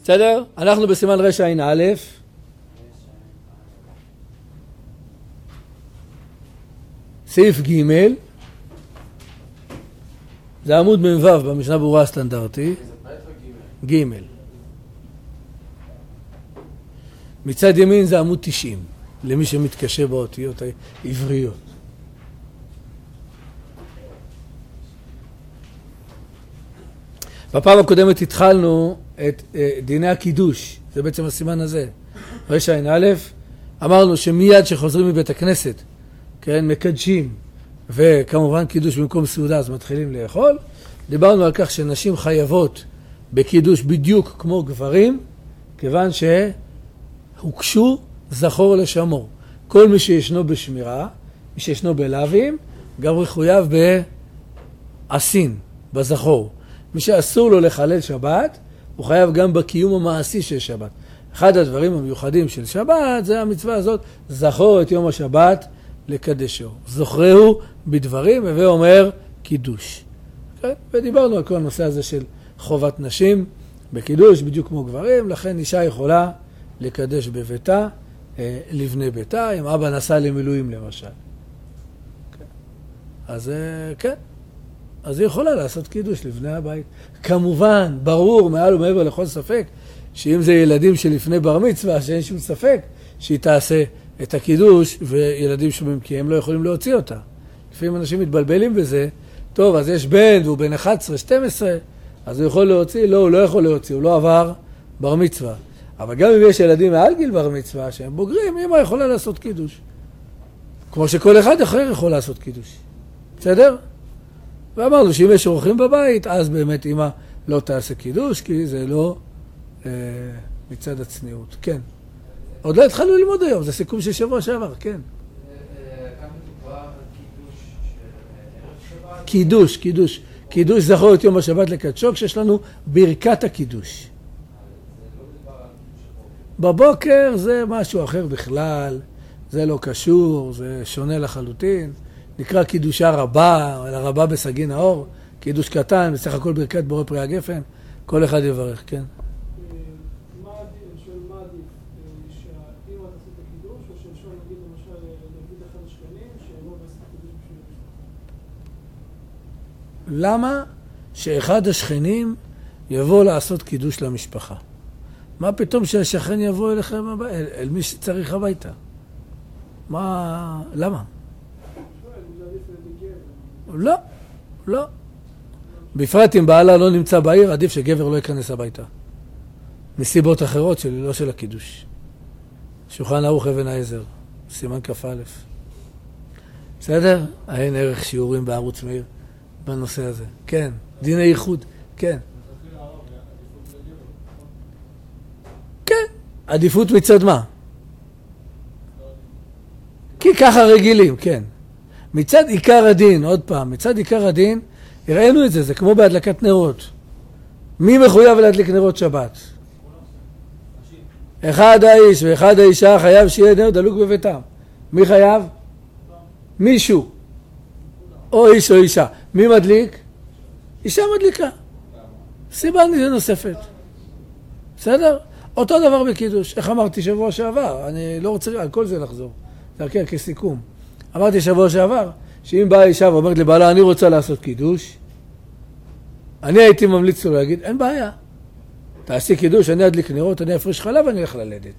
בסדר? אנחנו בסימן רע"א. סעיף ג' זה עמוד מ"ו במשנה ברורה הסטנדרטי. ג' מצד ימין זה עמוד 90, למי שמתקשה באותיות העבריות. בפעם הקודמת התחלנו את דיני הקידוש, זה בעצם הסימן הזה. רע"א, אמרנו שמיד שחוזרים מבית הכנסת, כן, מקדשים, וכמובן קידוש במקום סעודה, אז מתחילים לאכול. דיברנו על כך שנשים חייבות בקידוש בדיוק כמו גברים, כיוון שהוקשו זכור לשמור. כל מי שישנו בשמירה, מי שישנו בלווים, גם מחויב בעשין, בזכור. מי שאסור לו לחלל שבת, הוא חייב גם בקיום המעשי של שבת. אחד הדברים המיוחדים של שבת זה המצווה הזאת, זכור את יום השבת לקדשו. זוכרהו בדברים, ואומר קידוש. כן? ודיברנו על כל הנושא הזה של חובת נשים בקידוש, בדיוק כמו גברים, לכן אישה יכולה לקדש בביתה, לבני ביתה, אם אבא נסע למילואים למשל. כן. אז כן, אז היא יכולה לעשות קידוש לבני הבית. כמובן, ברור, מעל ומעבר לכל ספק, שאם זה ילדים שלפני בר מצווה, שאין שום ספק, שהיא תעשה את הקידוש, וילדים שומעים כי הם לא יכולים להוציא אותה. לפעמים אנשים מתבלבלים בזה, טוב, אז יש בן, והוא בן 11, 12, אז הוא יכול להוציא? לא, הוא לא יכול להוציא, הוא לא עבר בר מצווה. אבל גם אם יש ילדים מעל גיל בר מצווה, שהם בוגרים, אמא יכולה לעשות קידוש. כמו שכל אחד אחר יכול לעשות קידוש. בסדר? ואמרנו שאם יש אורחים בבית, אז באמת אמא לא תעשה קידוש, כי זה לא מצד הצניעות. כן. עוד לא התחלנו ללמוד היום, זה סיכום של שבוע שעבר, כן. כמה מדובר קידוש של ערב שבת? קידוש, קידוש. קידוש זכור את יום השבת לקדשו, כשיש לנו ברכת הקידוש. בבוקר זה משהו אחר בכלל, זה לא קשור, זה שונה לחלוטין. נקרא קידושה רבה, הרבה בסגין האור, קידוש קטן, בסך הכל ברכת בורא פרי הגפן, כל אחד יברך, כן. מה עדיף, שאמא תעשה את הקידוש, או שאפשר להגיד למשל, להגיד אחד השכנים, שיבוא ועשה את הקידוש בשביל המשפחה? למה שאחד השכנים יבוא לעשות קידוש למשפחה? מה פתאום שהשכן יבוא אליכם הביתה, אל מי שצריך הביתה? מה, למה? לא, לא. בפרט אם בעלה לא נמצא בעיר, עדיף שגבר לא ייכנס הביתה. מסיבות אחרות לא של הקידוש. שולחן ערוך אבן העזר, סימן כ"א. בסדר? אין ערך שיעורים בערוץ מאיר בנושא הזה. כן, דיני ייחוד, כן. כן, עדיפות מצד מה? כי ככה רגילים, כן. מצד עיקר הדין, עוד פעם, מצד עיקר הדין, הראינו את זה, זה כמו בהדלקת נרות. מי מחויב להדליק נרות שבת? אחד האיש ואחד האישה חייב שיהיה נר דלוק בביתם. מי חייב? מישהו. או איש או אישה. מי מדליק? אישה מדליקה. סיבה נוספת. בסדר? אותו דבר בקידוש. איך אמרתי שבוע שעבר? אני לא רוצה על כל זה לחזור. זה כן, כסיכום. אמרתי שבוע שעבר, שאם באה אישה ואומרת לבעלה, אני רוצה לעשות קידוש, אני הייתי ממליץ לו להגיד, אין בעיה. תעשי קידוש, אני אדליק נרות, אני אפריש חלב, אני אלך ללדת.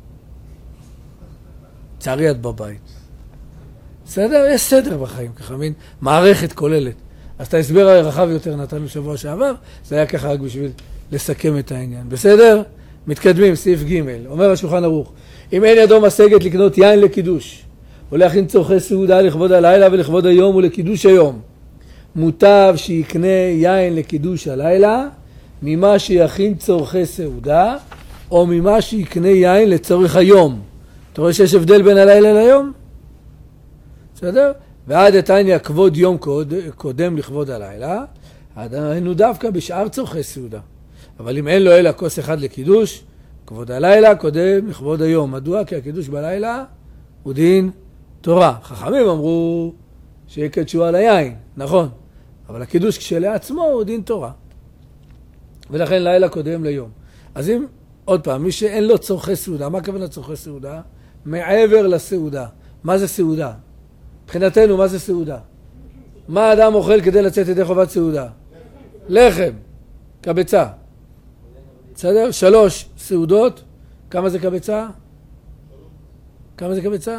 צערי את בבית. בסדר? יש סדר בחיים, ככה מין מערכת כוללת. אז את ההסבר הרחב יותר נתנו שבוע שעבר, זה היה ככה רק בשביל לסכם את העניין. בסדר? מתקדמים, סעיף ג' אומר השולחן ערוך, אם אין ידו משגת לקנות יין לקידוש, או להכין צורכי סעודה לכבוד הלילה ולכבוד היום ולקידוש היום, מוטב שיקנה יין לקידוש הלילה, ממה שיכין צורכי סעודה, או ממה שיקנה יין לצורך היום. אתה רואה שיש הבדל בין הלילה ליום? בסדר? ועד התניא כבוד יום קודם לכבוד הלילה, היינו דווקא בשאר צורכי סעודה. אבל אם אין לו אלא כוס אחד לקידוש, כבוד הלילה קודם לכבוד היום. מדוע? כי הקידוש בלילה הוא דין תורה. חכמים אמרו שיקדשו על היין, נכון. אבל הקידוש כשלעצמו הוא דין תורה. ולכן לילה קודם ליום. אז אם עוד פעם, מי שאין לו צורכי סעודה, מה הכוונה צורכי סעודה? מעבר לסעודה. מה זה סעודה? מבחינתנו, מה זה סעודה? מה האדם אוכל כדי לצאת ידי חובת סעודה? לחם, קבצה. בסדר? 3 סעודות. כמה זה קבצה? כמה זה קבצה?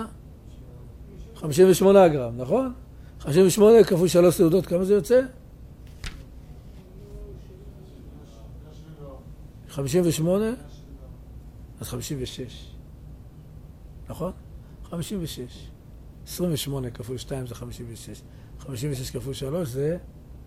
58 גרם, נכון? 58 כפול 3 סעודות, כמה זה יוצא? 58? אז 56. נכון? 56. 28 כפול 2 זה 56. 56 כפול 3 זה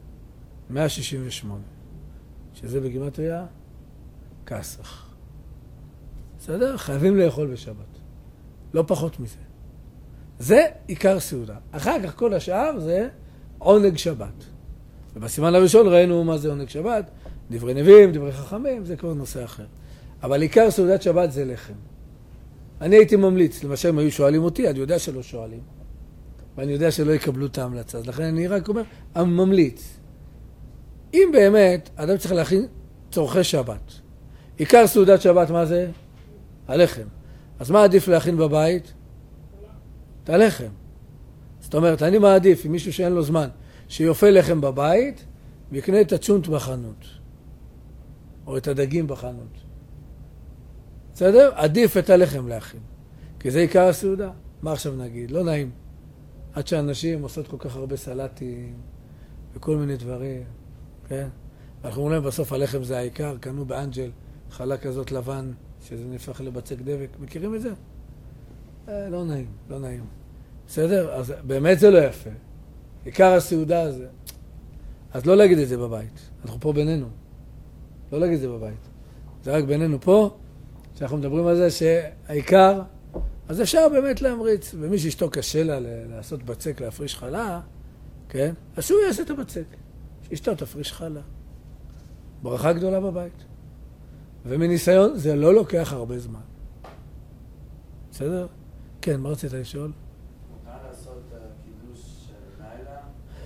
168. שזה בגימטריה כסח. בסדר? חייבים לאכול בשבת. לא פחות מזה. זה עיקר סעודה. אחר כך כל השאר זה עונג שבת. ובסימן הראשון ראינו מה זה עונג שבת. דברי נביאים, דברי חכמים, זה כבר נושא אחר. אבל עיקר סעודת שבת זה לחם. אני הייתי ממליץ, למשל אם היו שואלים אותי, אני יודע שלא שואלים. ואני יודע שלא יקבלו את ההמלצה. אז לכן אני רק אומר, ממליץ. אם באמת, אדם צריך להכין צורכי שבת. עיקר סעודת שבת מה זה? הלחם. אז מה עדיף להכין בבית? את הלחם. זאת אומרת, אני מעדיף עם מישהו שאין לו זמן, שיופה לחם בבית, ויקנה את הצ'ונט בחנות. או את הדגים בחנות. בסדר? עדיף את הלחם להכין. כי זה עיקר הסעודה. מה עכשיו נגיד? לא נעים. עד שאנשים עושות כל כך הרבה סלטים, וכל מיני דברים. כן? אנחנו אומרים בסוף הלחם זה העיקר, קנו באנג'ל חלה כזאת לבן, שזה נפח לבצק דבק. מכירים את זה? לא נעים, לא נעים. בסדר? אז באמת זה לא יפה. עיקר הסעודה הזה. אז לא להגיד את זה בבית. אנחנו פה בינינו. לא להגיד את זה בבית. זה רק בינינו פה, שאנחנו מדברים על זה שהעיקר, אז אפשר באמת להמריץ. ומי שאשתו קשה לה לעשות בצק, להפריש חלה, כן? אז שהוא יעשה את הבצק. שאשתו תפריש חלה. ברכה גדולה בבית. ומניסיון זה לא לוקח הרבה זמן. בסדר? כן, מה רצית לשאול? מותר לעשות קידוש של לילה?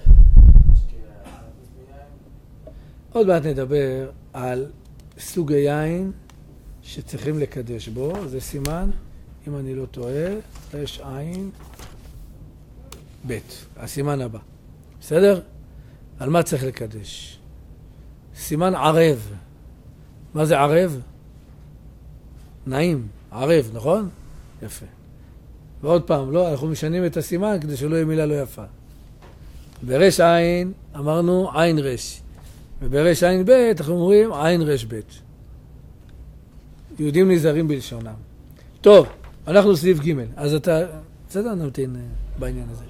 עוד מעט נדבר על סוג היין שצריכים לקדש בו. זה סימן, אם אני לא טועה, יש עין ב', הסימן הבא. בסדר? על מה צריך לקדש? סימן ערב. מה זה ערב? נעים, ערב, נכון? יפה. ועוד פעם, לא, אנחנו משנים את הסימן כדי שלא יהיה מילה לא יפה. ברש עין אמרנו עין רש. וברש עין ב' אנחנו אומרים עין רש ב'. יהודים נזהרים בלשונם. טוב, אנחנו סביב ג' אז אתה, בסדר, נמתין בעניין הזה.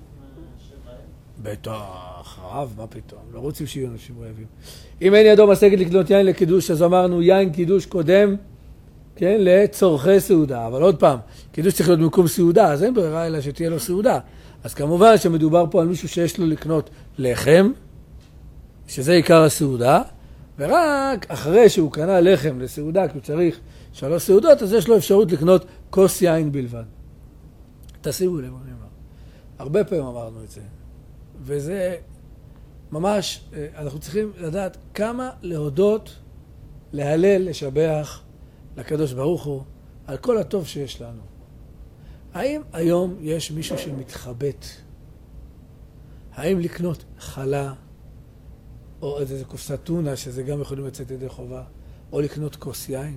בטח, רב, מה פתאום? לא רוצים שיהיו אנשים רעבים. אם אין ידו משגת לקנות יין לקידוש, אז אמרנו יין קידוש קודם, כן, לצורכי סעודה. אבל עוד פעם, קידוש צריך להיות במקום סעודה, אז אין ברירה אלא שתהיה לו סעודה. אז כמובן שמדובר פה על מישהו שיש לו לקנות לחם, שזה עיקר הסעודה, ורק אחרי שהוא קנה לחם לסעודה, כי הוא צריך 3 סעודות, אז יש לו אפשרות לקנות כוס יין בלבד. תשימו לב, אני אומר. הרבה פעמים אמרנו את זה. וזה ממש, אנחנו צריכים לדעת כמה להודות, להלל, לשבח לקדוש ברוך הוא על כל הטוב שיש לנו. האם היום יש מישהו שמתחבט? האם לקנות חלה, או איזה קופסת טונה, שזה גם יכולים לצאת ידי חובה, או לקנות כוס יין?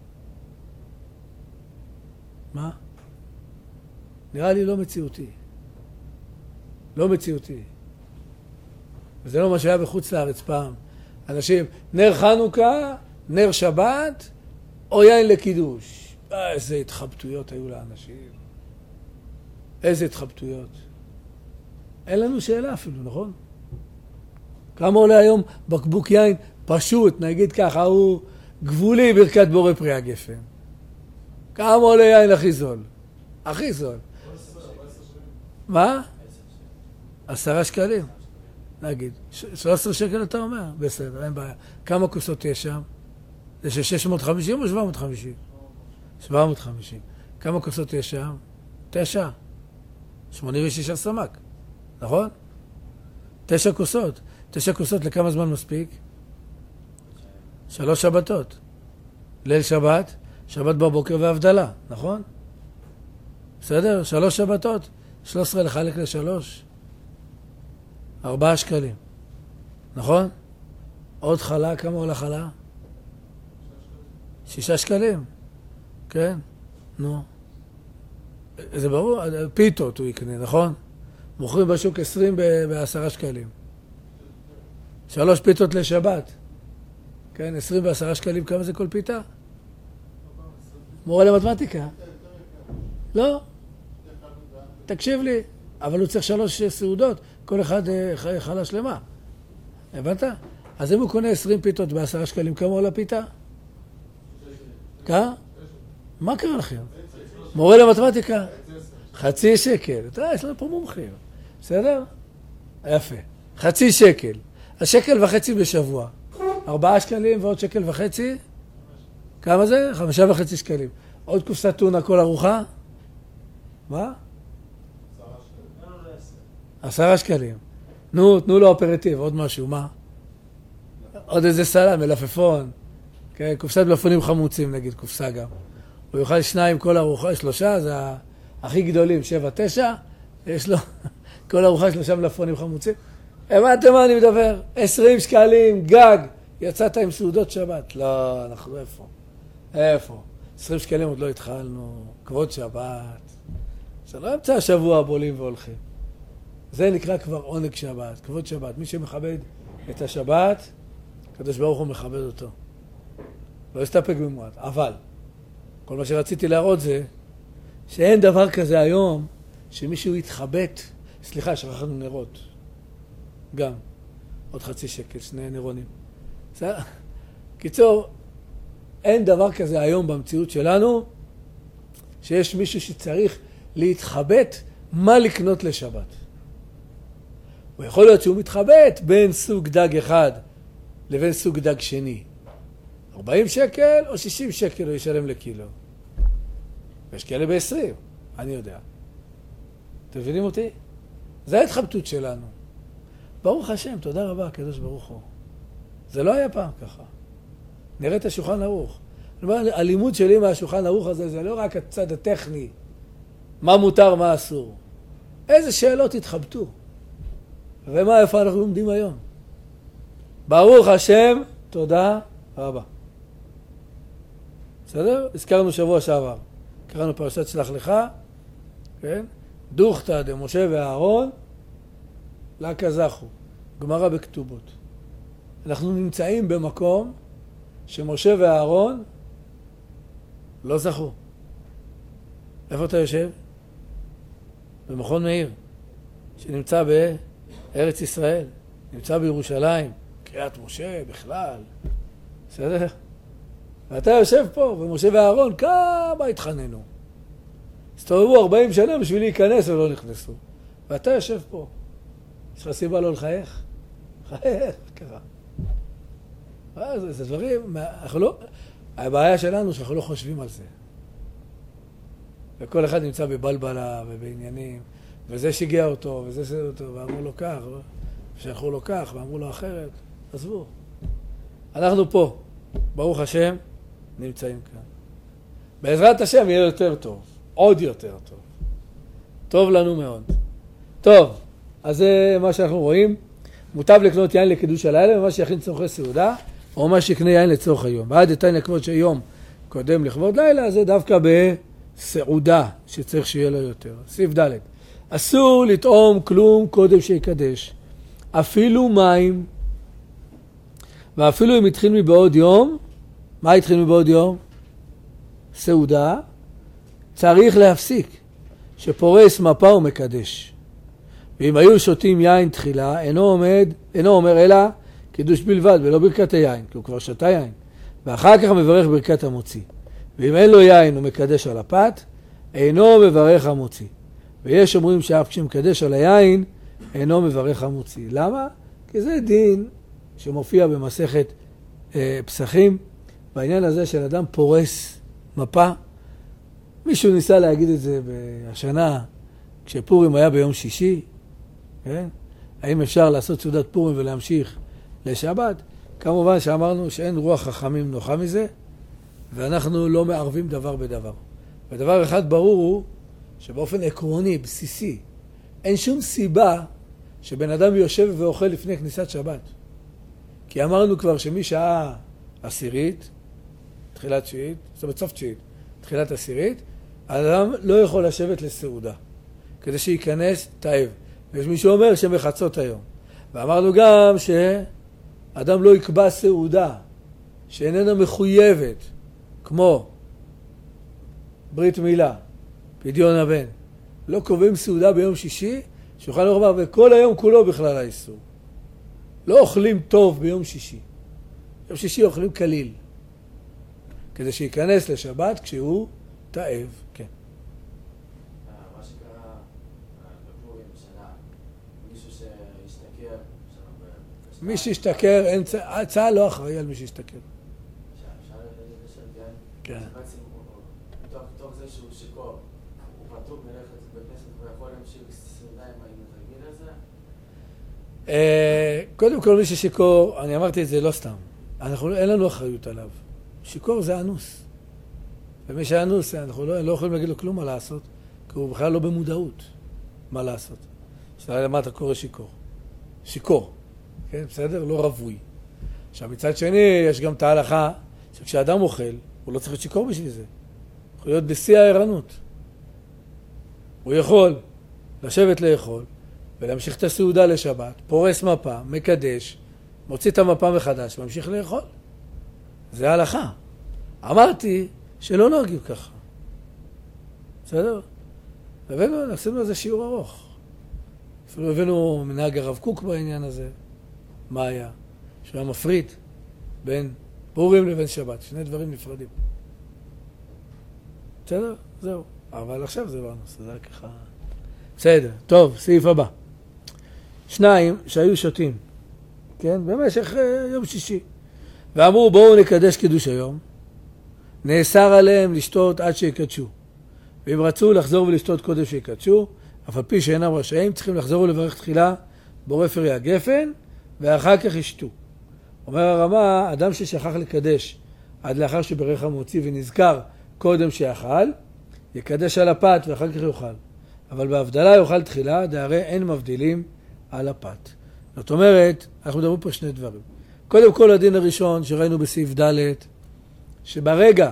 מה? נראה לי לא מציאותי. לא מציאותי. וזה לא מה שהיה בחוץ לארץ פעם. אנשים, נר חנוכה, נר שבת, או יין לקידוש. איזה התחבטויות היו לאנשים. איזה התחבטויות. אין לנו שאלה אפילו, נכון? כמה עולה היום בקבוק יין פשוט, נגיד ככה, הוא גבולי ברכת בורא פרי הגפן. כמה עולה יין הכי זול? הכי זול. מה? 10 שקלים. נגיד. 13 שקל אתה אומר? בסדר, אין בעיה. כמה כוסות יש שם? זה של 650 או 750? 750. כמה כוסות יש שם? 9. 86 סמ"ק. נכון? 9 כוסות. 9 כוסות לכמה זמן מספיק? 3 שבתות. ליל שבת, שבת בבוקר והבדלה, נכון? בסדר? 3 שבתות, 13 לחלק ל3, 4 שקלים, נכון? עוד חלה, כמה עולה חלה? 6 שקלים, כן? נו. זה ברור, פיתות הוא יקנה, נכון? מוכרים בשוק 20 ב10 שקלים. 3 פיתות לשבת. כן, 20 ב10 שקלים, כמה זה כל פיתה? מורה למתמטיקה. לא. תקשיב לי, אבל הוא צריך 3 סעודות, כל אחד חלה שלמה. הבנת? אז אם הוא קונה 20 פיתות ב10 שקלים, כמה עולה פיתה? כמה? מה קרה לכם? מורה למתמטיקה. 0.5 שקל. יש לנו פה מומחים. בסדר? יפה. 0.5 שקל. אז 1.5 שקל בשבוע. 4 שקלים ועוד 1.5 שקל. כמה זה? 5.5 שקלים. עוד קופסת טונה כל ארוחה? מה? 10 שקלים. נו, תנו לו אפרטיב, עוד משהו, מה? עוד איזה סלם, מלפפון. כן, קופסת מלפפונים חמוצים, נגיד, קופסה גם. הוא יאכל 2 כל ארוחה, 3, זה הכי גדולים, 7-9, יש לו כל ארוחה 3 מלפפונים חמוצים. הבנתם מה אני מדבר? 20 שקלים, גג, יצאת עם סעודות שבת. לא, אנחנו איפה? 20 שקלים עוד לא התחלנו, כבוד שבת. זה לא אמצע השבוע בולים והולכים. זה נקרא כבר עונג שבת, כבוד שבת. מי שמכבד את השבת, הקדוש ברוך הוא מכבד אותו. לא יסתפק במועט. אבל, כל מה שרציתי להראות זה, שאין דבר כזה היום, שמישהו יתחבט. סליחה, שכחנו נרות. גם. עוד 0.5 שקל, 2 נרונים. בסדר? קיצור, אין דבר כזה היום במציאות שלנו, שיש מישהו שצריך להתחבט מה לקנות לשבת. הוא יכול להיות שהוא מתחבט בין סוג דג אחד לבין סוג דג שני. 40 שקל או 60 שקל הוא ישלם לקילו. ויש כאלה ב-20, אני יודע. אתם מבינים אותי? זה ההתחבטות שלנו. ברוך השם, תודה רבה, הקדוש ברוך הוא. זה לא היה פעם ככה. נראה את השולחן ערוך. הלימוד שלי מהשולחן ערוך הזה זה לא רק הצד הטכני, מה מותר, מה אסור. איזה שאלות התחבטו. ומה, איפה אנחנו לומדים היום? ברוך השם, תודה רבה. בסדר? הזכרנו שבוע שעבר. קראנו פרשת שלח לך, כן? דוכתא דמשה ואהרון, לה כזכו. גמרא בכתובות. אנחנו נמצאים במקום שמשה ואהרון לא זכו. איפה אתה יושב? במכון מאיר, שנמצא בארץ ישראל, נמצא בירושלים, קריאת משה בכלל. בסדר? ואתה יושב פה, ומשה ואהרון כמה התחננו. הסתובבו 40 שנה בשביל להיכנס ולא נכנסו. ואתה יושב פה. יש לך סיבה לא לחייך? חייך, ככה. זה דברים, הבעיה שלנו שאנחנו לא חושבים על זה. וכל אחד נמצא בבלבלה ובעניינים, וזה שיגע אותו, וזה שיגע אותו, ואמרו לו כך, ושלחו לו כך, ואמרו לו אחרת. עזבו. אנחנו פה, ברוך השם, נמצאים כאן. בעזרת השם יהיה יותר טוב, עוד יותר טוב. טוב לנו מאוד. טוב, אז זה מה שאנחנו רואים. מוטב לקנות יין לקידוש הלילה, ומה שיכין צורכי סעודה, או מה שיקנה יין לצורך היום. ועד יתן לכבוד שיום קודם לכבוד לילה, זה דווקא בסעודה, שצריך שיהיה לו יותר. סעיף ד' אסור לטעום כלום קודם שיקדש. אפילו מים, ואפילו אם התחיל מבעוד יום, מה התחיל מבעוד יום? סעודה, צריך להפסיק, שפורס מפה ומקדש. ואם היו שותים יין תחילה, אינו אומר אלא קידוש בלבד, ולא ברכת היין, כי הוא כבר שתה יין. ואחר כך מברך ברכת המוציא. ואם אין לו יין ומקדש על הפת, אינו מברך המוציא. ויש אומרים שאף כשמקדש על היין, אינו מברך המוציא. למה? כי זה דין שמופיע במסכת פסחים, בעניין הזה של אדם פורס מפה. מישהו ניסה להגיד את זה השנה, כשפורים היה ביום שישי, כן? האם אפשר לעשות סעודת פורים ולהמשיך לשבת? כמובן שאמרנו שאין רוח חכמים נוחה מזה, ואנחנו לא מערבים דבר בדבר. ודבר אחד ברור הוא שבאופן עקרוני, בסיסי, אין שום סיבה שבן אדם יושב ואוכל לפני כניסת שבת. כי אמרנו כבר שמשעה עשירית, תחילת תשיעית, זאת אומרת סוף תשיעית, תחילת עשירית, האדם לא יכול לשבת לסעודה, כדי שייכנס תאב. ויש מי שאומר שמחצות היום. ואמרנו גם שאדם לא יקבע סעודה שאיננה מחויבת, כמו ברית מילה, פדיון הבן. לא קובעים סעודה ביום שישי, שיוכל לומר, וכל היום כולו בכלל האיסור. לא אוכלים טוב ביום שישי. ביום שישי אוכלים כליל. כדי שייכנס לשבת כשהוא תאב, כן. מה שקרה בפורים בשנה, מישהו שהשתכר, מי שהשתכר, צה"ל לא אחראי על מי שהשתכר. אפשר לשאול, כן. בעצם, תוך זה שהוא שיכור, הוא פטור מלכת בכנסת ויכול להמשיך סעודה עם התרגיל הזה? קודם כל מי ששיכור, אני אמרתי את זה לא סתם. אין לנו אחריות עליו. שיכור זה אנוס. ומי שאנוס, אנחנו לא יכולים להגיד לו כלום מה לעשות, כי הוא בכלל לא במודעות מה לעשות. שאלה למה אתה קורא שיכור. שיכור, כן? בסדר? לא רבוי. עכשיו מצד שני, יש גם את ההלכה שכשאדם אוכל, הוא לא צריך להיות שיכור בשביל זה. הוא יכול להיות בשיא הערנות. הוא יכול לשבת לאכול ולהמשיך את הסעודה לשבת, פורס מפה, מקדש, מוציא את המפה מחדש, ממשיך לאכול. זה ההלכה. אמרתי שלא נוהגים ככה. בסדר? עשינו איזה שיעור ארוך. אפילו הבאנו מנהג הרב קוק בעניין הזה. מה היה? שהוא היה מפריד בין פורים לבין שבת. שני דברים נפרדים. בסדר? זהו. אבל עכשיו זה לא הנושא. זה ככה... בסדר. טוב, סעיף הבא. 2 שהיו שותים. כן? במשך יום שישי. ואמרו בואו נקדש קידוש היום. נאסר עליהם לשתות עד שיקדשו. ואם רצו לחזור ולשתות קודם שיקדשו, אף על פי שאינם רשאים, צריכים לחזור ולברך תחילה בורא פרי הגפן, ואחר כך ישתו. אומר הרמה, אדם ששכח לקדש עד לאחר שברך המוציא ונזכר קודם שאכל, יקדש על הפת ואחר כך יאכל. אבל בהבדלה יאכל תחילה, דהרי אין מבדילים על הפת. זאת אומרת, אנחנו מדברים פה שני דברים. קודם כל הדין הראשון שראינו בסעיף ד' שברגע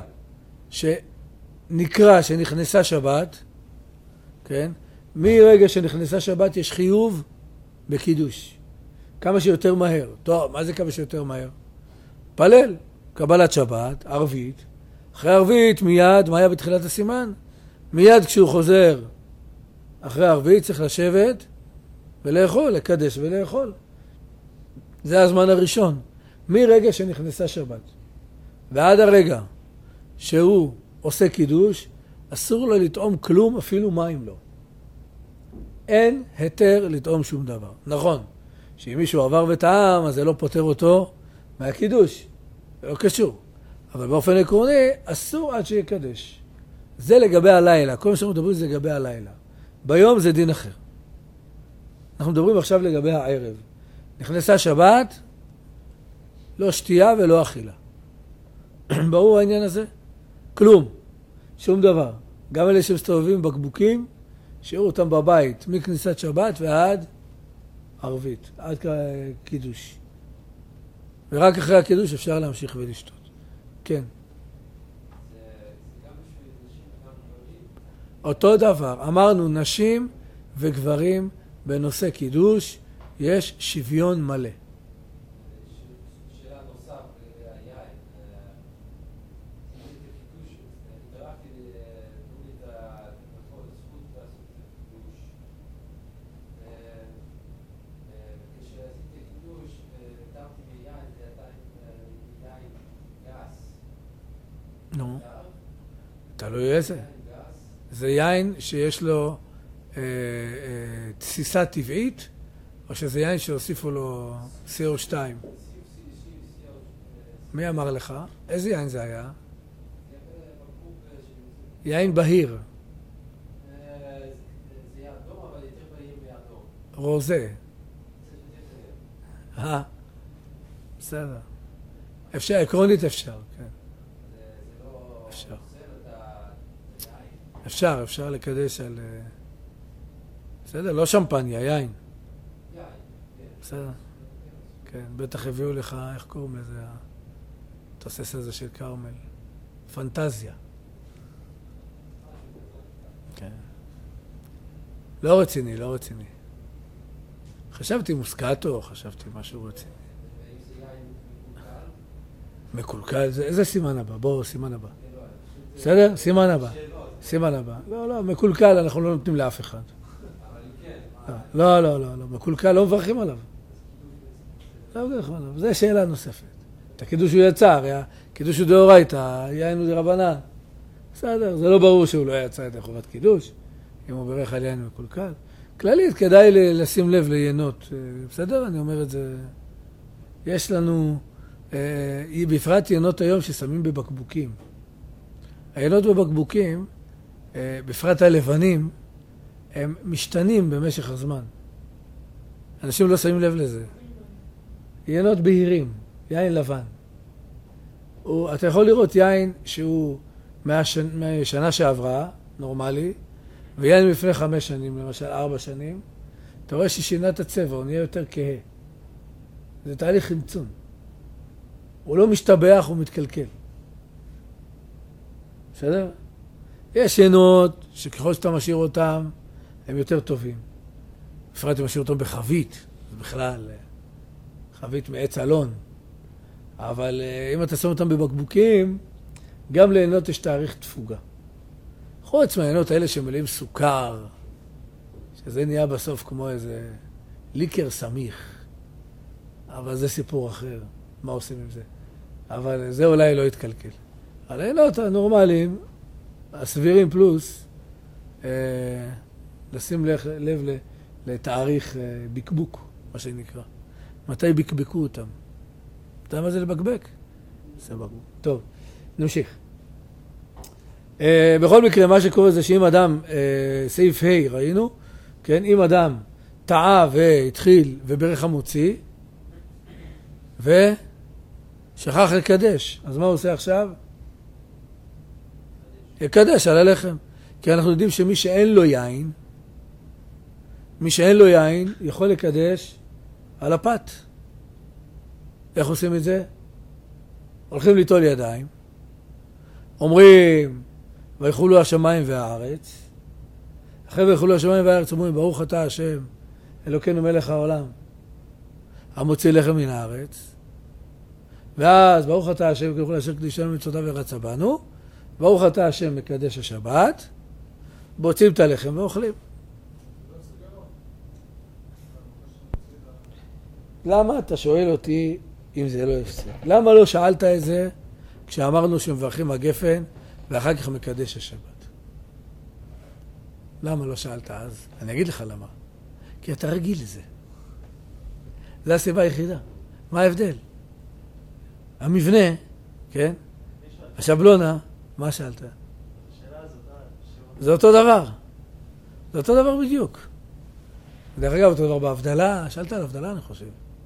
שנקרא שנכנסה שבת, כן? מרגע שנכנסה שבת יש חיוב בקידוש. כמה שיותר מהר. טוב, מה זה כמה שיותר מהר? פלל, קבלת שבת, ערבית. אחרי ערבית מיד, מה היה בתחילת הסימן? מיד כשהוא חוזר אחרי ערבית צריך לשבת ולאכול, לקדש ולאכול. זה הזמן הראשון. מרגע שנכנסה שבת ועד הרגע שהוא עושה קידוש, אסור לו לטעום כלום, אפילו מים לא. אין היתר לטעום שום דבר. נכון, שאם מישהו עבר וטעם, אז זה לא פותר אותו מהקידוש. זה לא קשור. אבל באופן עקרוני, אסור עד שיקדש. זה לגבי הלילה. כל מה שאנחנו מדברים זה לגבי הלילה. ביום זה דין אחר. אנחנו מדברים עכשיו לגבי הערב. נכנסה שבת, לא שתייה ולא אכילה. ברור העניין הזה? כלום. שום דבר. גם אלה שמסתובבים בקבוקים, שיערו אותם בבית מכניסת שבת ועד ערבית, עד קידוש. ורק אחרי הקידוש אפשר להמשיך ולשתות. כן. זה גם בשביל נשים וגם גברים? אותו דבר. אמרנו נשים וגברים בנושא קידוש יש שוויון מלא. שאלה נוסף לגבי היין. עשיתי קידוש, התארחתי תנו לי את הזכות לעשות קידוש. כשעשיתי קידוש, תרתי מיין, זה עדיין יין גס. נו, תלוי איזה. יין גס. זה יין שיש לו תסיסה טבעית, או שזה יין שהוסיפו לו CO2? מי אמר לך? איזה יין זה היה? יין בהיר. זה אדום, אבל יותר בהיר מאדום. רוזה. קצת יותר. בסדר. אפשר, עקרונית אפשר, כן. זה לא אפשר. אוסר את היין. אפשר לקדש על... בסדר, לא שמפניה, יין. יין, כן. בסדר. כן, בטח הביאו לך, איך קוראים לזה? התוסס הזה של קרמל. פנטזיה. כן. לא רציני, לא רציני. חשבתי מוסקטו, חשבתי משהו רציני. ואם זה יין מקולקל, איזה סימן הבא? בואו, סימן הבא. בסדר? סימן הבא. סימן הבא. לא, מקולקל אנחנו לא נותנים לאף אחד. אבל אם כן, לא, מקולקל לא מברכים עליו. לא מברכים עליו, זו שאלה נוספת. את הקידוש הוא יצר, קידוש הוא דאורייתא, יין הוא דרבנן. בסדר, זה לא ברור שהוא לא יצא את חובת קידוש, אם הוא ברך על יין מקולקל. כללית, כדאי לשים לב ליינות. בסדר? אני אומר את זה. יש לנו, בפרט יינות היום ששמים בבקבוקים. היינות בבקבוקים, בפרט הלבנים, הם משתנים במשך הזמן. אנשים לא שמים לב לזה. יינות בהירים, יין לבן. אתה יכול לראות יין שהוא מהשנה שעברה, נורמלי, ויין לפני 5 שנים, למשל 4 שנים, אתה רואה ששינה את הצבע, הוא נהיה יותר כהה. זה תהליך חמצון. הוא לא משתבח, הוא מתקלקל. בסדר? יש יינות שככל שאתה משאיר אותם, הם יותר טובים. בפרט אתה משאיר אותם בחבית, זה בכלל חבית מעץ אלון. אבל אם אתה שם אותם בבקבוקים, גם ליינות יש תאריך תפוגה. חוץ מהיינות האלה שמלאים סוכר, שזה נהיה בסוף כמו איזה ליקר סמיך. אבל זה סיפור אחר, מה עושים עם זה. אבל זה אולי לא יתקלקל. על היינות הנורמליים, הסבירים פלוס, לשים לב לתאריך בקבוק, מה שנקרא. מתי בקבקו אותם? אתה יודע מה זה לבקבק? זה בקבוק. טוב, נמשיך. בכל מקרה, מה שקורה זה שאם אדם, סעיף ה' ראינו, כן? אם אדם טעה והתחיל וברך המוציא, ושכח לקדש, אז מה הוא עושה עכשיו? יקדש על הלחם. כי אנחנו יודעים שמי שאין לו יין, יכול לקדש על הפת. איך עושים את זה? הולכים ליטול ידיים, אומרים, ויחולו השמיים והארץ. אחרי ויחולו השמיים והארץ אומרים, ברוך אתה השם, אלוקינו מלך העולם, המוציא לחם מן הארץ. ואז ברוך אתה השם, ככל אשר קדישנו מצוותיו ורצה בנו. ברוך אתה השם מקדש השבת, בוצעים את הלחם ואוכלים. למה אתה שואל אותי אם זה לא הפסק? למה לא שאלת את זה כשאמרנו שמברכים הגפן ואחר כך מקדש השבת? למה לא שאלת אז? אני אגיד לך למה. כי אתה רגיל לזה. זו הסיבה היחידה. מה ההבדל? המבנה, כן? השבלונה, מה שאלת? זה אותו דבר. זה אותו דבר בדיוק. דרך אגב, אותו דבר בהבדלה. שאלת על הבדלה, אני חושב.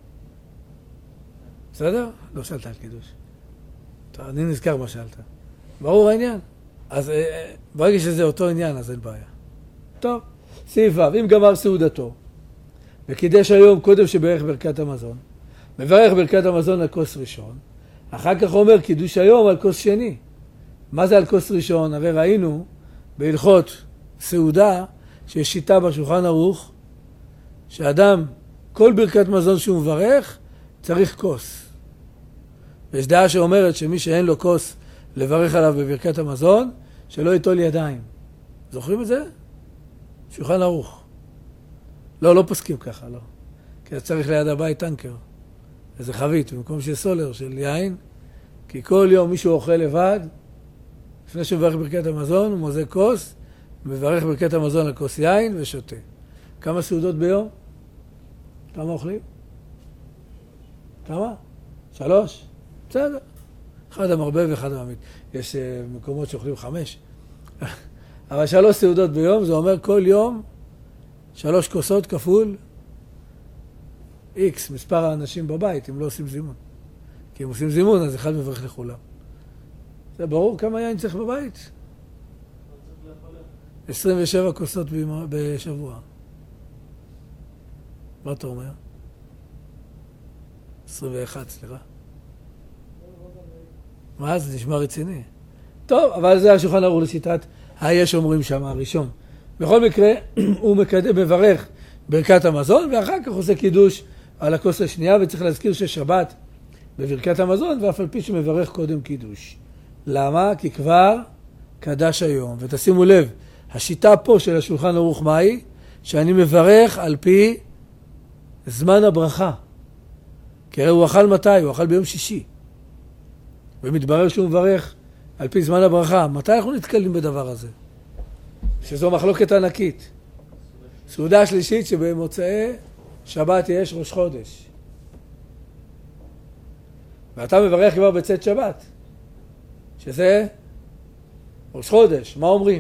בסדר? לא שאלת על קידוש. טוב, אני נזכר מה שאלת. ברור העניין. אז ברגע שזה אותו עניין, אז אין בעיה. טוב, סעיף ו', אם גמר סעודתו, וקידש היום קודם שברך ברכת המזון, מברך ברכת המזון על כוס ראשון, אחר כך אומר קידוש היום על כוס שני. מה זה על כוס ראשון? הרי ראינו בהלכות סעודה, שיש שיטה בשולחן ערוך, שאדם, כל ברכת מזון שהוא מברך, צריך כוס. ויש דעה שאומרת שמי שאין לו כוס לברך עליו בברכת המזון, שלא ייטול ידיים. זוכרים את זה? שולחן ערוך. לא פוסקים ככה, לא. כי צריך ליד הבית טנקר. איזה חבית, במקום שיש סולר של יין, כי כל יום מישהו אוכל לבד, לפני שהוא מברך ברכת המזון, הוא מוזג כוס, מברך ברכת המזון על כוס יין ושותה. כמה סעודות ביום? כמה אוכלים? כמה? 3? בסדר. אחד המרבה ואחד המעמיד. יש מקומות שאוכלים 5. אבל 3 סעודות ביום, זה אומר כל יום 3 כוסות כפול X, מספר האנשים בבית, הם לא עושים זימון. כי אם עושים זימון, אז אחד מברך לכולם. זה ברור כמה יין צריך בבית? צריך לאכול. 27 כוסות בשבוע. מה אתה אומר? 21, סליחה. מה? זה נשמע רציני. טוב, אבל זה השולחן ערוך לשיטת היש אומרים שם הראשון. בכל מקרה, הוא מברך ברכת המזון, ואחר כך עושה קידוש על הכוס השנייה, וצריך להזכיר ששבת בברכת המזון, ואף על פי שמברך קודם קידוש. למה? כי כבר קדש היום. ותשימו לב, השיטה פה של השולחן ערוך מהי, שאני מברך על פי זמן הברכה. כי הרי הוא אכל מתי? הוא אכל ביום שישי. ומתברר שהוא מברך על פי זמן הברכה. מתי אנחנו נתקלים בדבר הזה? שזו מחלוקת ענקית. סעודה השלישית שבמוצאי שבת יש ראש חודש. ואתה מברך כבר בצאת שבת. שזה ראש חודש. מה אומרים?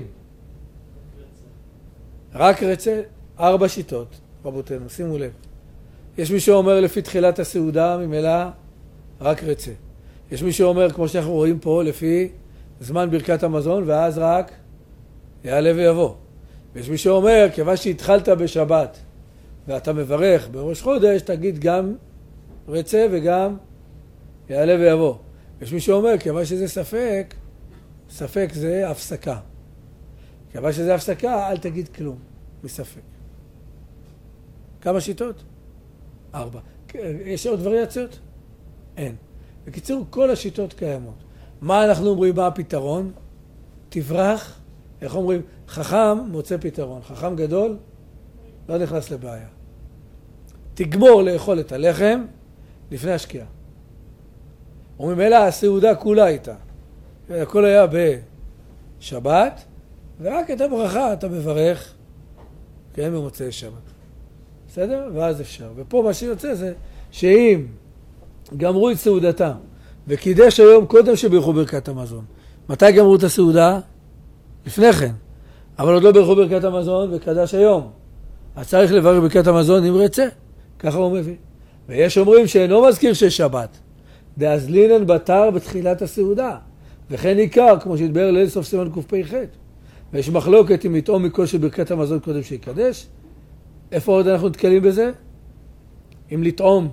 רק רצה. 4 שיטות, רבותינו, שימו לב. יש מי שאומר לפי תחילת הסעודה, ממילא רק רצה. יש מי שאומר, כמו שאנחנו רואים פה, לפי זמן ברכת המזון, ואז רק יעלה ויבוא. ויש מי שאומר, כיוון שהתחלת בשבת, ואתה מברך בראש חודש, תגיד גם רצה וגם יעלה ויבוא. יש מי שאומר, כיוון שזה ספק, ספק זה הפסקה. כיוון שזה הפסקה, אל תגיד כלום, מספק. כמה שיטות? 4. יש עוד וריאציות? אין. בקיצור, כל השיטות קיימות. מה אנחנו אומרים? מה הפתרון? תברח. איך אומרים? חכם מוצא פתרון. חכם גדול לא נכנס לבעיה. תגמור לאכול את הלחם לפני השקיעה. וממילא הסעודה כולה איתה. הכל היה בשבת, ורק את הברכה אתה מברך, כן, במוצאי שבת. בסדר? ואז אפשר. ופה מה שיוצא זה שאם גמרו את סעודתם וקידש היום קודם שברכו ברכת המזון. מתי גמרו את הסעודה? לפני כן. אבל עוד לא ברכו ברכת המזון וקדש היום. אז צריך לברך ברכת המזון אם רצה. ככה הוא מביא. ויש אומרים שאינו מזכיר ששבת. דאזלינן בתר בתחילת הסעודה. וכן עיקר, כמו שהתבאר ליל סוף סימן קפ"ח. ויש מחלוקת אם לטעום מכל של ברכת המזון קודם שיקדש. איפה עוד אנחנו נתקלים בזה? אם לטעום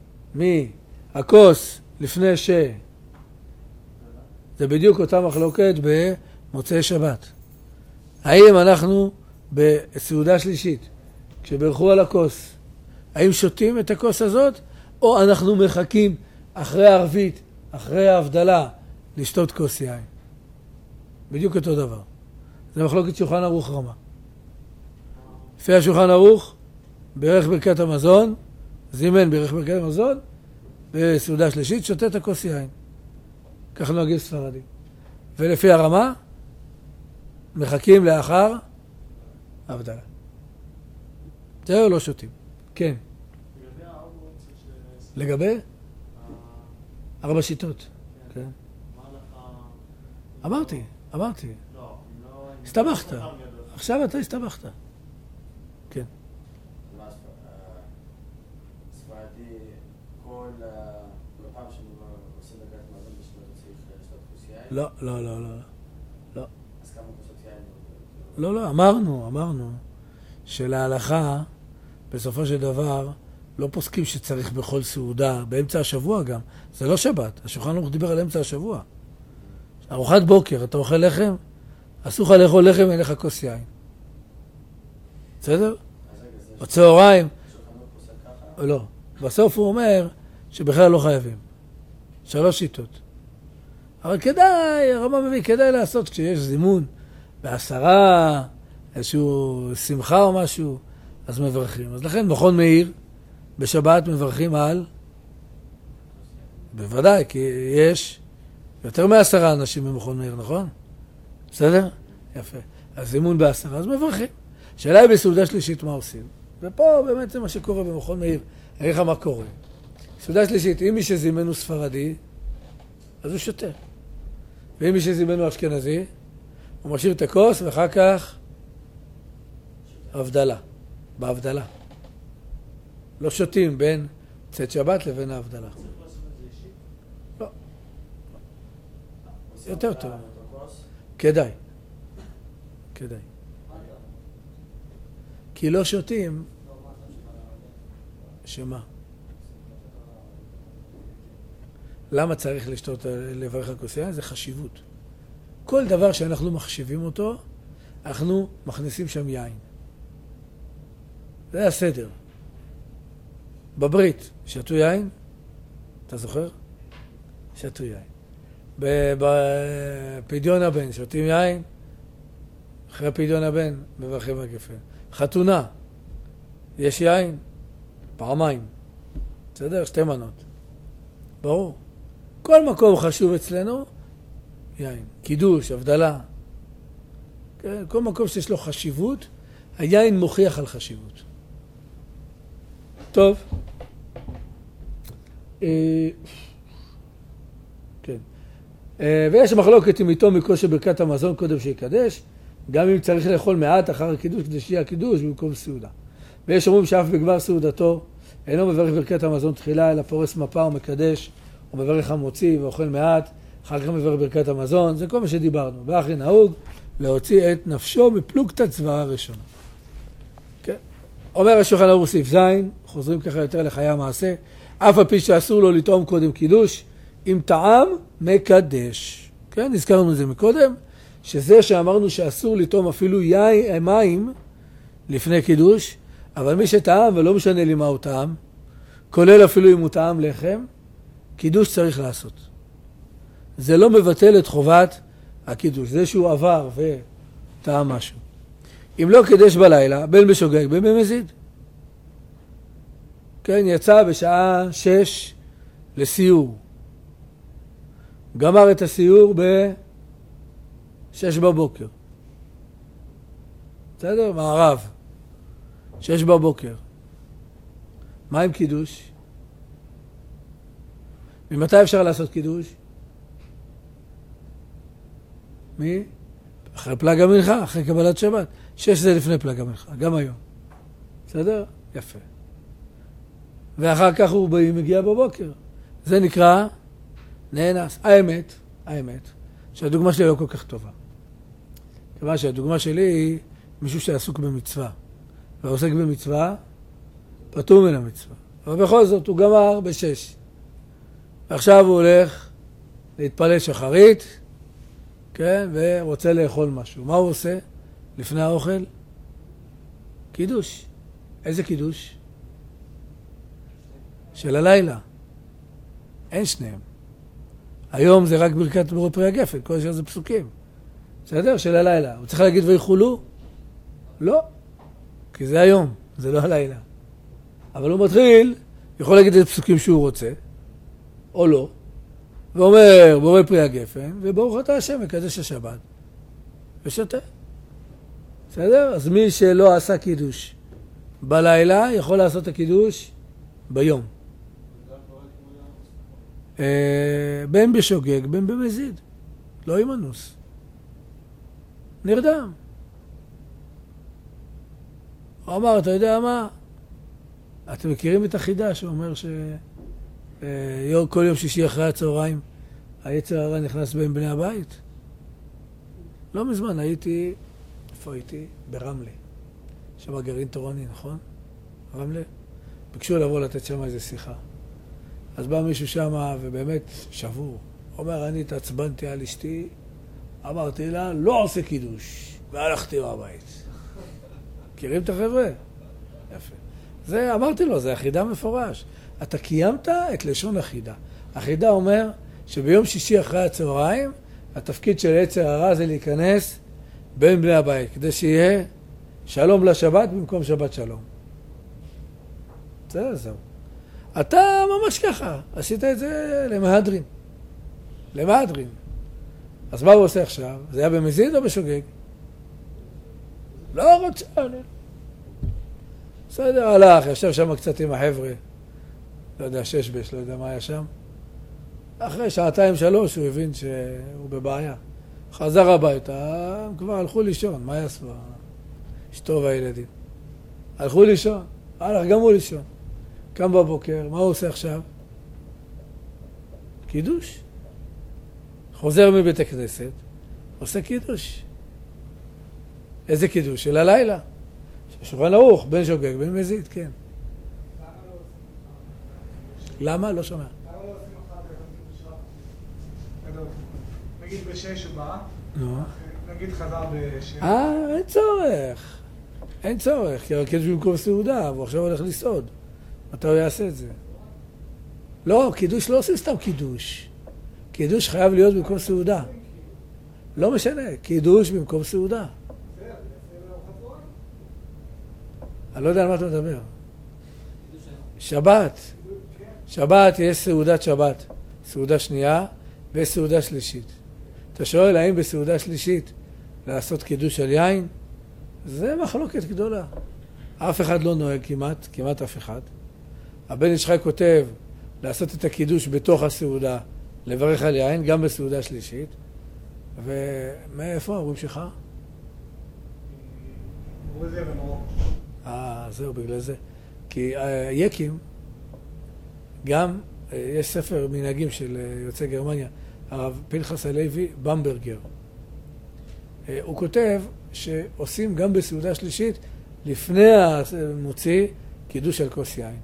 מהכוס לפני ש... זה בדיוק אותה מחלוקת במוצאי שבת. האם אנחנו בסעודה שלישית, כשברכו על הכוס, האם שותים את הכוס הזאת, או אנחנו מחכים אחרי הערבית, אחרי ההבדלה, לשתות כוס יין? בדיוק אותו דבר. זה מחלוקת שולחן ערוך רמה. לפי השולחן ערוך, ברך ברכת המזון, זימן ברך ברכת המזון, בסעודה שלישית, שותה את הכוס יין. כך נוהגים ספרדים. ולפי הרמה, מחכים לאחר הבדלה. זהו, לא שותים. כן. לגבי 4 אופציות לגבי? 4 שיטות. כן. מה לך... אמרתי. לא, הסתבכת. עכשיו אתה הסתבכת. כן. מה ספרדי, כל פעם שאני עושה דקת מזון בשביל צריך לשתות כוס יין? לא. אז כמה כוסות יין? לא, אמרנו שלהלכה, בסופו של דבר, לא פוסקים שצריך בכל סעודה, באמצע השבוע גם. זה לא שבת, השולחן ערוך דיבר על אמצע השבוע. ארוחת בוקר, אתה אוכל לחם? אסור לך לאכול לחם, אין לך כוס יין. בסדר? בצהריים? לא. בסוף הוא אומר שבכלל לא חייבים. 3 שיטות. אבל כדאי, הרמב"ם מביא, כדאי לעשות כשיש זימון ב10, איזשהו שמחה או משהו, אז מברכים. אז לכן מכון מאיר, בשבת מברכים על... בוודאי, כי יש יותר מ10 אנשים במכון מאיר, נכון? בסדר? יפה. אז זימון ב10, אז מברכים. שאלה היא בסעודה שלישית מה עושים. ופה באמת זה מה שקורה במכון מאיר. אני אגיד לך מה קורה. סעודה שלישית, אם מי שזימן הוא ספרדי, אז הוא שותה. ואם מי שזימן הוא אשכנזי, הוא משאיר את הכוס ואחר כך הבדלה. בהבדלה. לא שותים בין צאת שבת לבין ההבדלה. צריך לעשות את זה אישית? לא. יותר טוב. אותו כוס. כדאי. כדאי. כי לא שותים, שמה? למה צריך לשתות לברך על כוס יין? זה חשיבות. כל דבר שאנחנו מחשיבים אותו, אנחנו מכניסים שם יין. זה הסדר. בברית, שתו יין? אתה זוכר? שתו יין. בפדיון הבן, שותים יין? אחרי פדיון הבן, מברכים על גפן. חתונה, יש יין? פעמיים. בסדר? 2 מנות. ברור. כל מקום חשוב אצלנו, יין. קידוש, הבדלה. כן? כל מקום שיש לו חשיבות, היין מוכיח על חשיבות. טוב. כן. ויש מחלוקת עם איתו מכושר ברכת המזון קודם שיקדש, גם אם צריך לאכול מעט אחר הקידוש כדי שיהיה הקידוש במקום סעודה. ויש אומרים שאף בגמר סעודתו אינו מברך ברכת המזון תחילה, אלא פורס מפה ומקדש, או מברך המוציא ואוכל מעט, אחר כך מברך ברכת המזון, זה כל מה שדיברנו. ואחרי נהוג להוציא את נפשו מפלוגתא צבאה הראשונה. כן. אומר השולחן ערוך סעיף ז', חוזרים ככה יותר לחיי המעשה, אף על פי שאסור לו לטעום קודם קידוש, אם טעם מקדש. כן, נזכרנו את זה מקודם, שזה שאמרנו שאסור לטעום אפילו מים לפני קידוש, אבל מי שטעם, ולא משנה לי מה הוא טעם, כולל אפילו אם הוא טעם לחם, קידוש צריך לעשות. זה לא מבטל את חובת הקידוש, זה שהוא עבר וטעם משהו. אם לא קידש בלילה, בין בשוגג, בין במזיד. כן, יצא בשעה 6 לסיור. גמר את הסיור ב-6 בבוקר. בסדר? מערב. 6 בבוקר. מה עם קידוש? ממתי אפשר לעשות קידוש? מי? אחרי פלג המנחה, אחרי קבלת שבת. 6 זה לפני פלג המנחה, גם היום. בסדר? יפה. ואחר כך הוא מגיע בבוקר. זה נקרא נאנס. האמת, שהדוגמה שלי לא כל כך טובה. כיוון שהדוגמה שלי היא מישהו שעסוק במצווה. ועוסק במצווה, פטור מן המצווה. אבל בכל זאת הוא גמר ב6. ועכשיו הוא הולך להתפלל שחרית, כן, ורוצה לאכול משהו. מה הוא עושה לפני האוכל? קידוש. איזה קידוש? של הלילה. אין שניהם. היום זה רק ברכת בורא פרי הגפן, כל השאר זה פסוקים. בסדר? של הלילה. הוא צריך להגיד ויחולו? לא. כי זה היום, זה לא הלילה. אבל הוא מתחיל, יכול להגיד את הפסוקים שהוא רוצה, או לא, ואומר בורא פרי הגפן, וברוך אתה השם מקדש השבת, ושותה. בסדר? אז מי שלא עשה קידוש בלילה, יכול לעשות את הקידוש ביום. בין בשוגג, בין במזיד. לא עם אנוס. נרדם. הוא אמר, אתה יודע מה? אתם מכירים את החידה שאומר שכל יום שישי אחרי הצהריים היצר הרע נכנס בין בני הבית? לא מזמן הייתי, איפה הייתי? ברמלה. שם גרעין תורני, נכון? רמלה? ביקשו לבוא לתת שם איזו שיחה. אז בא מישהו שם ובאמת שבור. אומר, אני התעצבנתי על אשתי, אמרתי לה, לא עושה קידוש, והלכתי מהבית. מכירים את החבר'ה? יפה. זה, אמרתי לו, זה החידה מפורש. אתה קיימת את לשון החידה. החידה אומר שביום שישי אחרי הצהריים, התפקיד של יצר הרע זה להיכנס בין בני הבית, כדי שיהיה שלום לשבת במקום שבת שלום. זהו. אתה ממש ככה, עשית את זה למהדרין. למהדרין. אז מה הוא עושה עכשיו? זה היה במזיד או בשוגג? לא רוצה, בסדר, הלך, ישב שם קצת עם החבר'ה. לא יודע, 6 לא יודע מה היה שם. אחרי 2-3 הוא הבין שהוא בבעיה. חזר הביתה, הם כבר הלכו לישון, מה יעשו? אשתו והילדים. הלכו לישון, הלך גם הוא לישון. קם בבוקר, מה הוא עושה עכשיו? קידוש. נכון? חוזר מבית הכנסת, עושה קידוש. איזה קידוש? של הלילה. שולחן ערוך, בין שוגג, בין מזיד, כן. למה? לא שומע. למה לא עושים אחר כך גדול? נגיד בשש הוא בא, נגיד חזר בשש. אין צורך. אין צורך, כי הקידוש במקום סעודה, והוא עכשיו הולך לסעוד. מתי הוא יעשה את זה? לא, קידוש לא עושים סתם קידוש. קידוש חייב להיות במקום סעודה. לא משנה, קידוש במקום סעודה. אני לא יודע על מה אתה מדבר. שבת. שבת יש סעודת שבת. סעודה שנייה ויש סעודה שלישית. אתה שואל האם בסעודה שלישית לעשות קידוש על יין? זה מחלוקת גדולה. אף אחד לא נוהג כמעט אף אחד. הבן איש חי כותב לעשות את הקידוש בתוך הסעודה, לברך על יין, גם בסעודה שלישית. ומאיפה אומרים שלך? גרוזיה ומרוקו. זהו, בגלל זה. כי יקים, גם יש ספר מנהגים של יוצאי גרמניה, הרב פנחס הלוי במברגר. הוא כותב שעושים גם בסעודה שלישית, לפני המוציא, קידוש על כוס יין.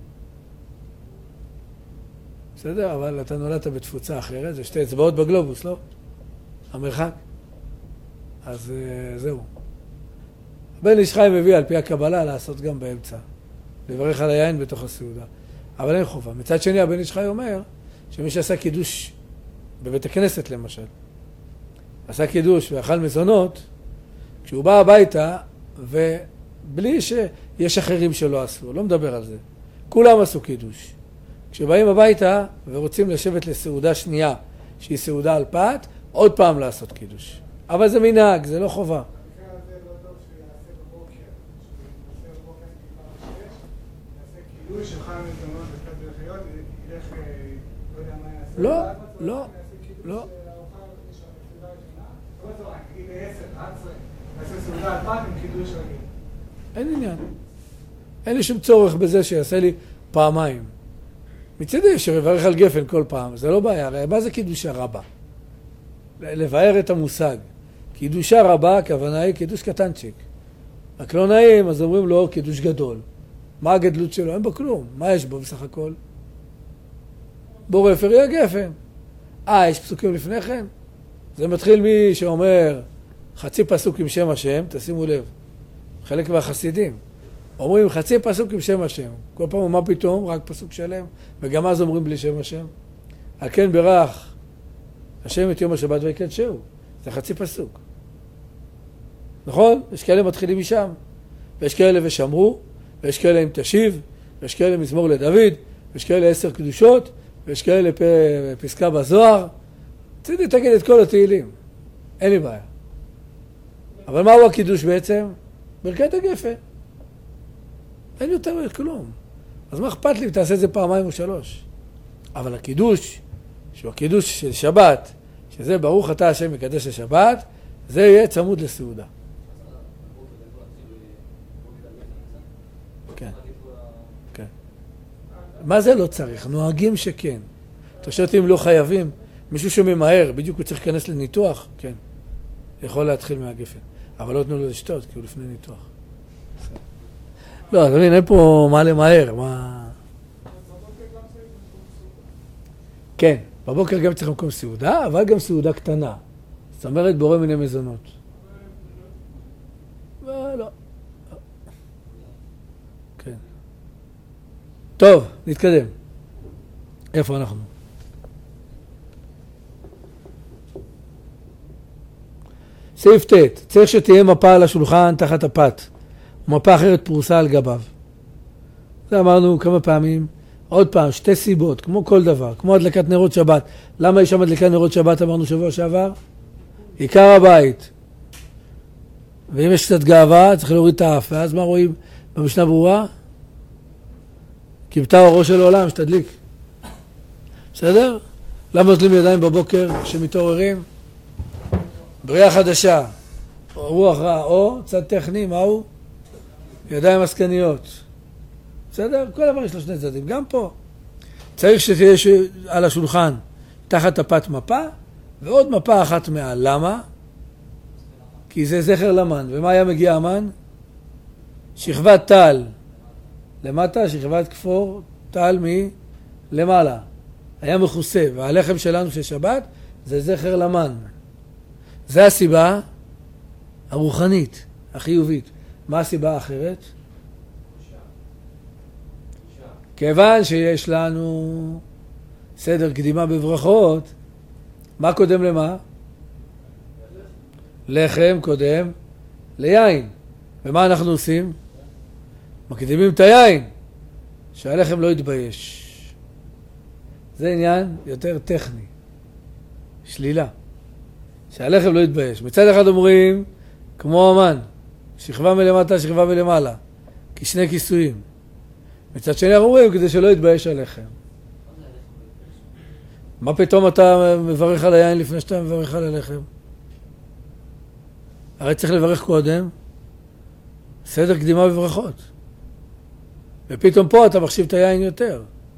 בסדר? אבל אתה נולדת בתפוצה אחרת, זה שתי אצבעות בגלובוס, לא? המרחק. אז זהו. הבן איש חי מביא על פי הקבלה לעשות גם באמצע. לברך על היין בתוך הסעודה. אבל אין חובה. מצד שני, הבן איש חי אומר שמי שעשה קידוש בבית הכנסת למשל, עשה קידוש ואכל מזונות, כשהוא בא הביתה ובלי שיש אחרים שלא עשו, לא מדבר על זה. כולם עשו קידוש. כשבאים הביתה ורוצים לשבת לסעודה שנייה, שהיא סעודה על פת, עוד פעם לעשות קידוש. אבל זה מנהג, זה לא חובה. במקרה הזה לא טוב שיעשה בבוקר, שיעשה בבוקר כבר בשש, יעשה קידוש, יאכל מזונות וקצת ברכיות, ילך, לא יודע מה יעשה. לא, יעשה לא, קידוש לא. לארוחה של הסעודה הראשונה, לא בצהריים, נגיד ב-10, 11, יעשה סעודה על פת עם קידוש רגיל. אין עניין. אין לי שום צורך בזה שיעשה לי פעמיים. מצדי שמברך על גפן כל פעם, זה לא בעיה. הרי מה זה קידושה רבה? לבאר את המושג. קידושה רבה, הכוונה היא קידוש קטנצ'יק. רק לא נעים, אז אומרים לו קידוש גדול. מה הגדלות שלו? אין בו כלום. מה יש בו בסך הכל? בורא פרי הגפן. יש פסוקים לפני כן? זה מתחיל מי שאומר חצי פסוק עם שם השם, תשימו לב. חלק מהחסידים. אומרים חצי פסוק עם שם השם. כל פעם מה פתאום? רק פסוק שלם. וגם אז אומרים בלי שם השם. על כן ברך השם את יום השבת ויקדשהו. זה חצי פסוק. נכון? יש כאלה מתחילים משם. ויש כאלה ושמרו, ויש כאלה עם תשיב, ויש כאלה מזמור לדוד, ויש כאלה 10 קדושות, ויש כאלה פסקה בזוהר. צידי תגיד את כל התהילים. אין לי בעיה. אבל מהו הקידוש בעצם? ברכת הגפן. אין יותר כלום. אז מה אכפת לי אם תעשה את זה פעמיים או 3? אבל הקידוש, שהוא הקידוש של שבת, שזה ברוך אתה השם מקדש השבת, זה יהיה צמוד לסעודה. כן. כן. מה זה לא צריך? נוהגים שכן. אתה חושב אם לא חייבים, מישהו שממהר, בדיוק הוא צריך להיכנס לניתוח, כן. יכול להתחיל מהגפן. אבל לא תנו לו לשתות, כי הוא לפני ניתוח. לא, אתה מבין, אין פה מה למהר, מה... כן, בבוקר גם צריך מקום סעודה, אבל גם סעודה קטנה. זאת אומרת, בורא מיני מזונות. לא. כן. טוב, נתקדם. איפה אנחנו? סעיף ט', צריך שתהיה מפה על השולחן תחת הפת. ומפה אחרת פרוסה על גביו. זה אמרנו כמה פעמים. עוד פעם, 2 סיבות, כמו כל דבר, כמו הדלקת נרות שבת. למה יש שם הדלקת נרות שבת, אמרנו שבוע שעבר? עיקר הבית. ואם יש קצת גאווה, צריך להוריד את האף. ואז מה רואים במשנה ברורה? כיבתה אורו של העולם, שתדליק. בסדר? למה נוטלים ידיים בבוקר שמתעוררים? בריאה חדשה. רוח רע, או צד טכני, מהו? ידיים עסקניות. בסדר? כל דבר יש לו 2 צדדים. גם פה. צריך שתהיה על השולחן תחת הפת מפה, ועוד מפה אחת מעל. למה? כי זה זכר למן. ומה היה מגיע המן? שכבת טל למטה, שכבת כפור טל מלמעלה. היה מכוסה, והלחם שלנו של שבת זה זכר למן. זה הסיבה הרוחנית, החיובית. מה הסיבה האחרת? כיוון שיש לנו סדר קדימה בברכות, מה קודם למה? לחם קודם ליין. ומה אנחנו עושים? מקדימים את היין, שהלחם לא יתבייש. זה עניין יותר טכני, שלילה, שהלחם לא יתבייש. מצד אחד אומרים, כמו המן, שכבה מלמטה, שכבה מלמעלה, כי שני כיסויים. מצד שני אומרים, כדי שלא יתבייש הלחם. מה פתאום אתה מברך על היין לפני שאתה מברך על הלחם? הרי צריך לברך קודם, סדר קדימה בברכות. ופתאום פה אתה מחשיב את היין יותר.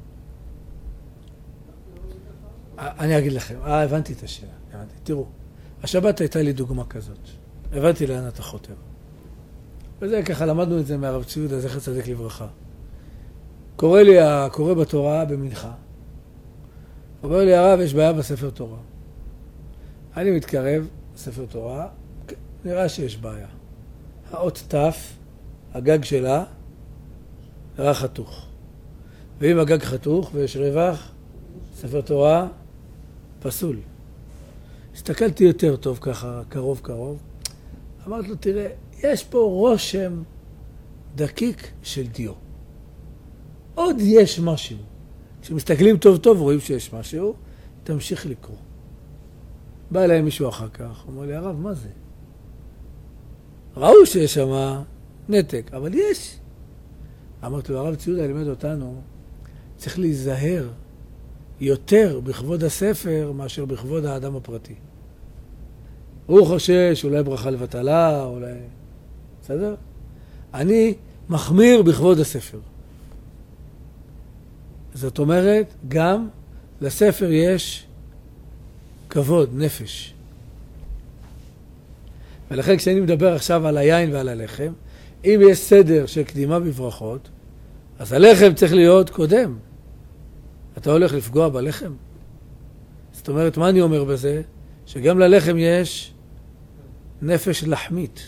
אני אגיד לכם, הבנתי את השאלה. תראו, השבת הייתה לי דוגמה כזאת. הבנתי לאן אתה חותר. וזה ככה, למדנו את זה מהרב ציודה, זכר צדיק לברכה. קורא לי הקורא בתורה במנחה. אומר לי, הרב, יש בעיה בספר תורה. אני מתקרב לספר תורה, נראה שיש בעיה. האות תף, הגג שלה, נראה חתוך. ואם הגג חתוך ויש רווח, ספר תורה פסול. הסתכלתי יותר טוב ככה, קרוב. אמרתי לו, תראה, יש פה רושם דקיק של דיו. עוד יש משהו. כשמסתכלים טוב רואים שיש משהו, תמשיך לקרוא. בא אליי מישהו אחר כך, הוא אומר לי, הרב, מה זה? ראו שיש שם נתק, אבל יש. אמרתי לו, הרב ציודה לימד אותנו, צריך להיזהר יותר בכבוד הספר מאשר בכבוד האדם הפרטי. הוא חושש, אולי ברכה לבטלה, אולי... בסדר? אני מחמיר בכבוד הספר. זאת אומרת, גם לספר יש כבוד, נפש. ולכן כשאני מדבר עכשיו על היין ועל הלחם, אם יש סדר של קדימה בברכות, אז הלחם צריך להיות קודם. אתה הולך לפגוע בלחם? זאת אומרת, מה אני אומר בזה? שגם ללחם יש נפש לחמית.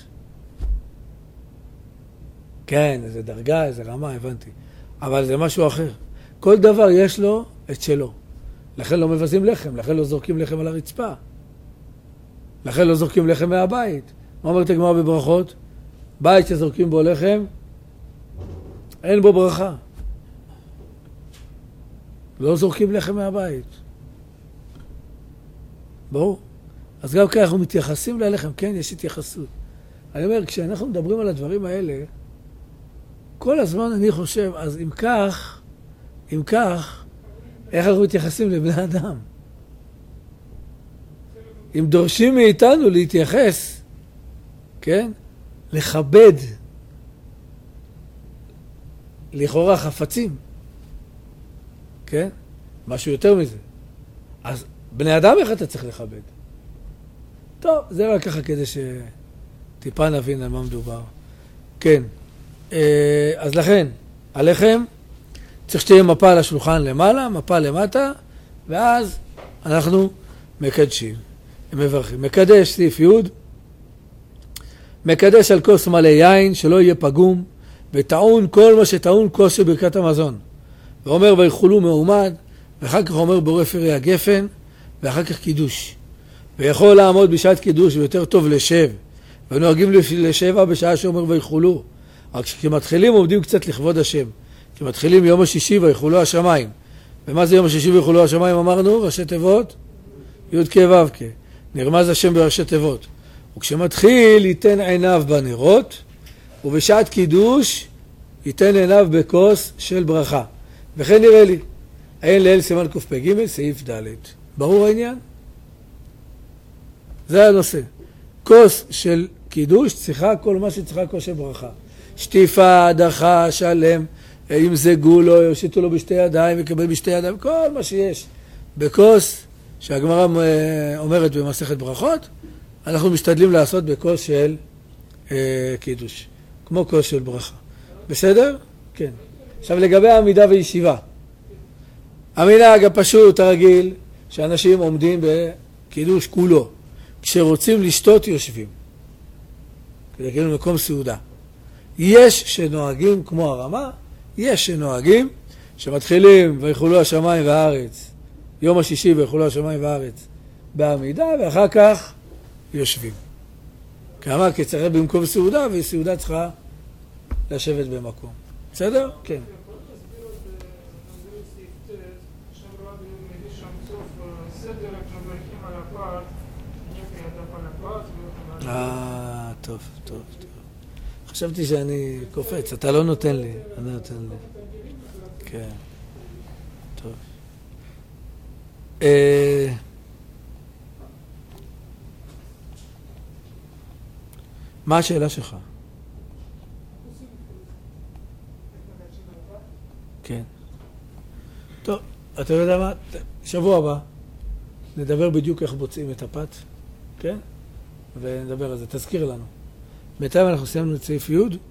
כן, איזה דרגה, איזה רמה, הבנתי. אבל זה משהו אחר. כל דבר יש לו את שלו. לכן לא מבזים לחם, לכן לא זורקים לחם על הרצפה. לכן לא זורקים לחם מהבית. מה אומרת הגמרא בברכות? בית שזורקים בו לחם, אין בו ברכה. לא זורקים לחם מהבית. ברור. אז גם כאן אנחנו מתייחסים ללחם, כן, יש התייחסות. אני אומר, כשאנחנו מדברים על הדברים האלה, כל הזמן אני חושב, אז אם כך, איך אנחנו מתייחסים לבני אדם? אם דורשים מאיתנו להתייחס, כן? לכבד, לכאורה חפצים, כן? משהו יותר מזה. אז בני אדם איך אתה צריך לכבד? טוב, זה רק ככה כדי שטיפה נבין על מה מדובר. כן. אז לכן, הלחם צריך שתהיה מפה על השולחן למעלה, מפה למטה, ואז אנחנו מקדשים, מברכים. מקדש, סעיף י', מקדש על כוס מלא יין, שלא יהיה פגום, וטעון כל מה שטעון כוס של ברכת המזון. ואומר ויכולו מעומד, ואחר כך אומר בורא פרי הגפן, ואחר כך קידוש. ויכול לעמוד בשעת קידוש, ויותר טוב לשב. ונוהגים לשבע בשעה שאומר ויכולו. רק כשמתחילים עומדים קצת לכבוד השם. כשמתחילים יום השישי ויכולו השמיים. ומה זה יום השישי ויכולו השמיים? אמרנו, ראשי תיבות, י' כ' ו' כ'. נרמז השם בראשי תיבות. וכשמתחיל ייתן עיניו בנרות, ובשעת קידוש ייתן עיניו בכוס של ברכה. וכן נראה לי. עין לאל סימן קפ"ג, סעיף ד'. ברור העניין? זה הנושא. כוס של קידוש צריכה כל מה שצריכה כוס של ברכה. שטיפה, הדחה, שלם, אם זה גולו, יושיטו לו בשתי ידיים, יקבל בשתי ידיים, כל מה שיש בכוס שהגמרא אומרת במסכת ברכות, אנחנו משתדלים לעשות בכוס של קידוש, כמו כוס של ברכה. בסדר? כן. עכשיו לגבי העמידה וישיבה. המנהג הפשוט, הרגיל, שאנשים עומדים בקידוש כולו. כשרוצים לשתות יושבים. כדי כאילו מקום סעודה. יש שנוהגים כמו הרמה, יש שנוהגים שמתחילים ויחולו השמיים והארץ, יום השישי ויחולו השמיים והארץ בעמידה, ואחר כך יושבים. כמה? כי צריך במקום סעודה, וסעודה צריכה לשבת במקום. בסדר? כן. טוב, טוב, טוב. חשבתי שאני קופץ, אתה לא נותן לי. אני נותן לי. כן. טוב. מה השאלה שלך? כן. טוב, אתה יודע מה? שבוע הבא נדבר בדיוק איך בוצעים את הפת, כן? ונדבר על זה. תזכיר לנו. בינתיים אנחנו סיימנו את סעיף י'